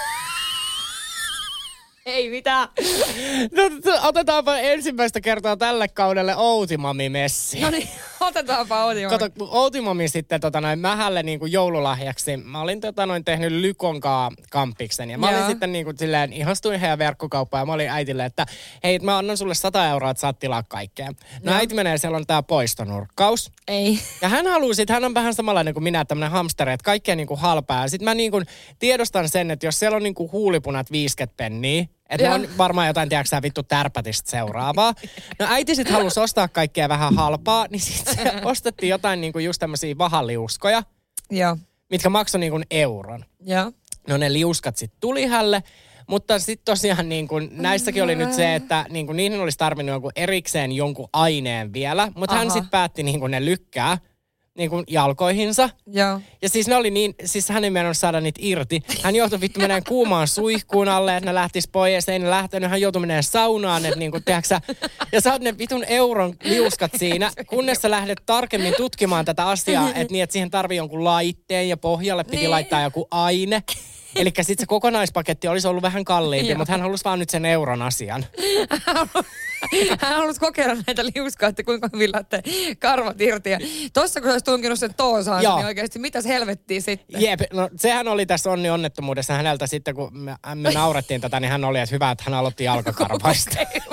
Ei mitään. No, otetaanpa ensimmäistä kertaa tälle kaudelle Outimami-messi. No niin, otetaanpa Outimami. Kato, Outimami sitten mähälle niin kuin joululahjaksi. Mä olin tehnyt Lykonkaa kampiksen. Ja mä olin sitten niin kuin, silleen, ihastuin heidän verkkokauppaan. Ja mä olin äitille, että hei, mä annan sulle 100 euroa, että saat tilaa kaikkea. No äiti menee, siellä on tää poistonurkkaus. Ei. Ja hän haluaa sit, hän on vähän samanlainen kuin minä, tämmönen hamsteri, että kaikkea niin kuin halpaa. Ja sit mä niin kuin tiedostan sen, että jos siellä on niin kuin huulipunat 50 penniä, että on varmaan jotain, tiedätkö vittu tärpätistä seuraavaa. No äiti sit halusi ostaa kaikkea vähän halpaa, niin sit se ostettiin jotain niinku just tämmösiä vahaliuskoja, mitkä maksoi niinku euron. Ja. No ne liuskat sit tuli hälle, mutta sit tosiaan niinku, näissäkin oli nyt se, että niinku, niihin olisi tarvinnut jonkun erikseen jonkun aineen vielä, mutta hän sit päätti niinku ne lykkää niin kuin jalkoihinsa. Joo. Ja siis ne oli niin, siis hän ei mennyt saada niitä irti. Hän joutui vittu meneen kuumaan suihkuun alle, että ne lähtis pois, ei ne lähtenyt. Hän joutui meneen saunaan, että niin kuin, tiedätkö, ja saat ne vitun euron liuskat siinä, kunnes sä lähdet tarkemmin tutkimaan tätä asiaa, että niin, että siihen tarvii jonkun laitteen ja pohjalle piti laittaa joku aine. Eli sitten se kokonaispaketti olisi ollut vähän kalliimpi, mutta hän halusi vaan nyt sen euron asian. Hän halusi kokeilla näitä liuskaa, että kuinka hyvin lähtee karvat irti. Ja tossa kun se olisi tunkinut sen toosaan, niin oikeasti mitäs helvettiä sitten? Jep, no sehän oli tässä onnettomuudessa häneltä sitten, kun me naurettiin tätä, niin hän oli, että hyvä, että hän aloitti jalkakarvaista.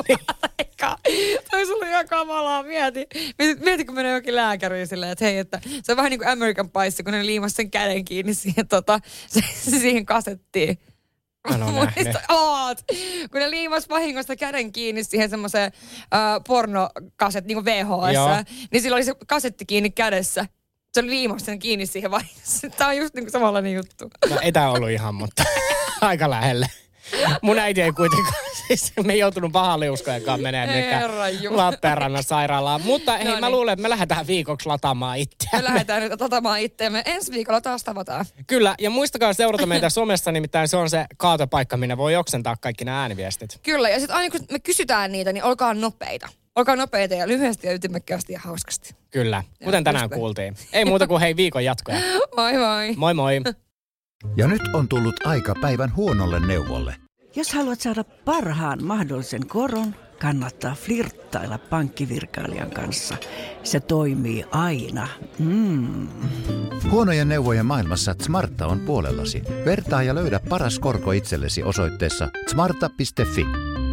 Toi sulla ihan kamalaa, mieti kun menee jokin lääkäriin silleen, että hei, että se on vähän niin kuin American Pie, kun ne liimasi sen käden kiinni siihen, siihen kasettiin. Kun ne liimas vahingosta käden kiinni siihen semmoiseen pornokaset, niin kuin VHS, niin sillä oli se kasetti kiinni kädessä. Se oli liimas sen kiinni siihen vahingossa. Tää on just niin kuin samanlainen juttu. No ei tää ollut ihan, mutta aika lähelle. Mun äiti ei kuitenkaan, siis me ei joutunut pahaliuskojenkaan menemään Lappeenrannan sairaalaan. Mutta hei, mä luulen, että me lähdetään viikoksi lataamaan itseämme. Me lähdetään nyt lataamaan itseämme. Ensi viikolla taas tavataan. Kyllä, ja muistakaa seurata meitä somessa, nimittäin se on se kaatopaikka, minne voi oksentaa kaikki nämä ääniviestit. Kyllä, ja sitten aina kun me kysytään niitä, niin olkaa nopeita. Olkaa nopeita ja lyhyesti ja ytimekkäästi ja hauskasti. Kyllä, kuten tänään kuultiin. Ei muuta kuin hei viikon jatkoja. Moi moi. Moi moi. Ja nyt on tullut aika päivän huonolle neuvolle. Jos haluat saada parhaan mahdollisen koron, kannattaa flirttailla pankkivirkailijan kanssa. Se toimii aina. Huonojen neuvojen maailmassa Smarta on puolellasi. Vertaa ja löydä paras korko itsellesi osoitteessa smarta.fi.